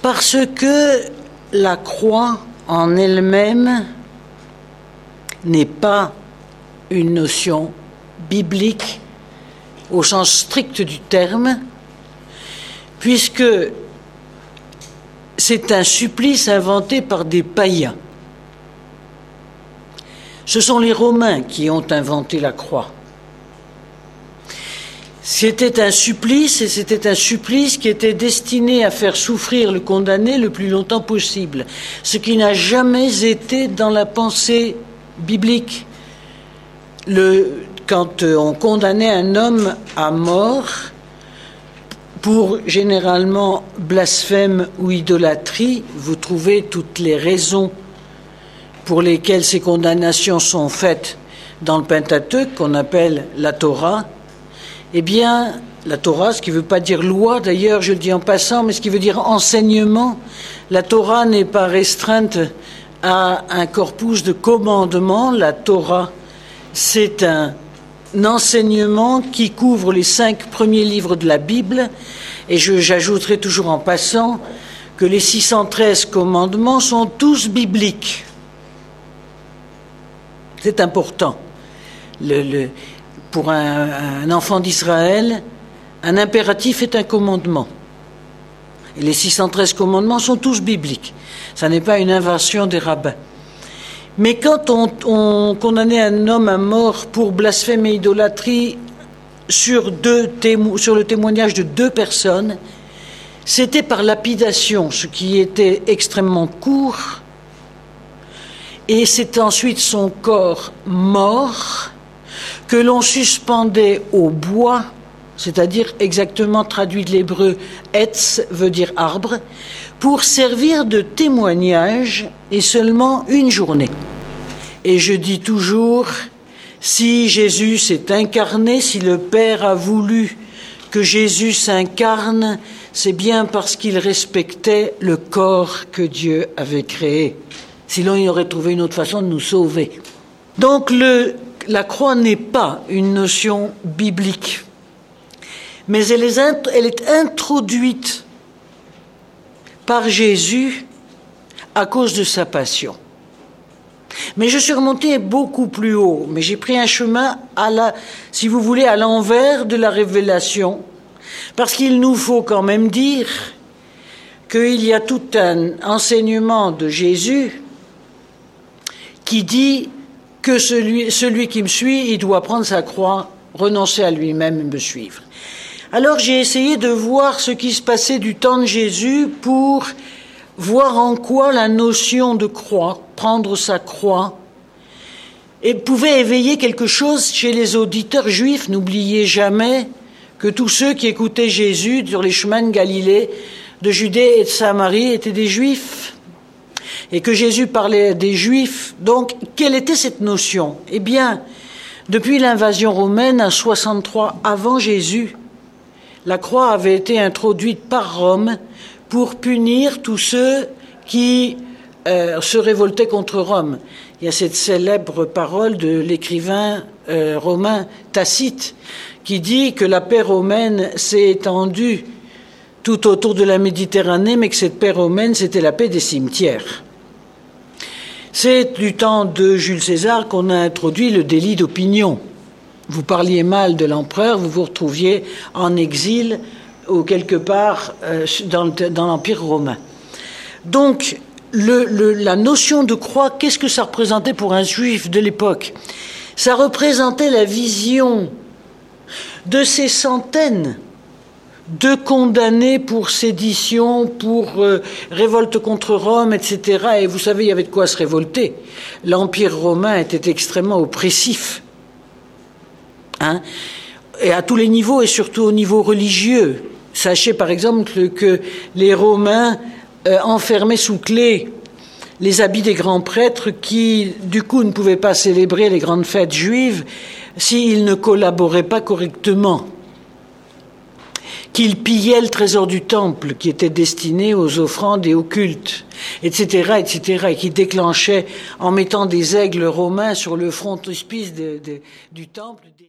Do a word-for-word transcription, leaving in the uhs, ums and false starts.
Parce que la croix en elle-même n'est pas une notion biblique au sens strict du terme, puisque c'est un supplice inventé par des païens. Ce sont les Romains qui ont inventé la croix. C'était un supplice, et c'était un supplice qui était destiné à faire souffrir le condamné le plus longtemps possible, ce qui n'a jamais été dans la pensée biblique. Le, quand on condamnait un homme à mort pour généralement blasphème ou idolâtrie, vous trouvez toutes les raisons pour lesquelles ces condamnations sont faites dans le Pentateuque, qu'on appelle la Torah. Eh bien, la Torah, ce qui ne veut pas dire loi, d'ailleurs, je le dis en passant, mais ce qui veut dire enseignement. La Torah n'est pas restreinte à un corpus de commandements. La Torah, c'est un enseignement qui couvre les cinq premiers livres de la Bible. Et je, j'ajouterai toujours en passant que les six cent treize commandements sont tous bibliques. C'est important. Le... le Pour un, un enfant d'Israël, un impératif est un commandement. Et les six cent treize commandements sont tous bibliques. Ça n'est pas une invention des rabbins. Mais quand on, on condamnait un homme à mort pour blasphème et idolâtrie sur, deux témo- sur le témoignage de deux personnes, c'était par lapidation, ce qui était extrêmement court. Et c'est ensuite son corps mort que l'on suspendait au bois, c'est-à-dire exactement traduit de l'hébreu « etz » veut dire arbre, pour servir de témoignage et seulement une journée. Et je dis toujours, si Jésus s'est incarné, si le Père a voulu que Jésus s'incarne, c'est bien parce qu'il respectait le corps que Dieu avait créé. Sinon, il aurait trouvé une autre façon de nous sauver. Donc, le La croix n'est pas une notion biblique, mais elle est, int- elle est introduite par Jésus à cause de sa passion. Mais je suis remonté beaucoup plus haut, mais j'ai pris un chemin, à la, si vous voulez, à l'envers de la révélation, parce qu'il nous faut quand même dire qu'il y a tout un enseignement de Jésus qui dit que celui, celui qui me suit, il doit prendre sa croix, renoncer à lui-même et me suivre. Alors j'ai essayé de voir ce qui se passait du temps de Jésus pour voir en quoi la notion de croix, prendre sa croix, et pouvait éveiller quelque chose chez les auditeurs juifs. N'oubliez jamais que tous ceux qui écoutaient Jésus sur les chemins de Galilée, de Judée et de Samarie étaient des juifs. Et que Jésus parlait des Juifs. Donc, quelle était cette notion ? Eh bien, depuis l'invasion romaine à soixante-trois avant Jésus, la croix avait été introduite par Rome pour punir tous ceux qui euh, se révoltaient contre Rome. Il y a cette célèbre parole de l'écrivain euh, romain Tacite qui dit que la paix romaine s'est étendue tout autour de la Méditerranée, mais que cette paix romaine, c'était la paix des cimetières. C'est du temps de Jules César qu'on a introduit le délit d'opinion. Vous parliez mal de l'empereur, vous vous retrouviez en exil ou quelque part euh, dans, dans l'Empire romain. Donc, le, le, la notion de croix, qu'est-ce que ça représentait pour un juif de l'époque ? Ça représentait la vision de ces centaines de condamnés pour sédition, pour euh, révolte contre Rome, et cetera. Et vous savez, il y avait de quoi se révolter. L'Empire romain était extrêmement oppressif. Hein ? Et à tous les niveaux, et surtout au niveau religieux. Sachez par exemple que, que les Romains euh, enfermaient sous clé les habits des grands prêtres qui, du coup, ne pouvaient pas célébrer les grandes fêtes juives s'ils ne collaboraient pas correctement. Qu'ils pillaient le trésor du temple qui était destiné aux offrandes et aux cultes, et cetera, et cetera, et qui déclenchaient, en mettant des aigles romains sur le frontispice de, de, du temple...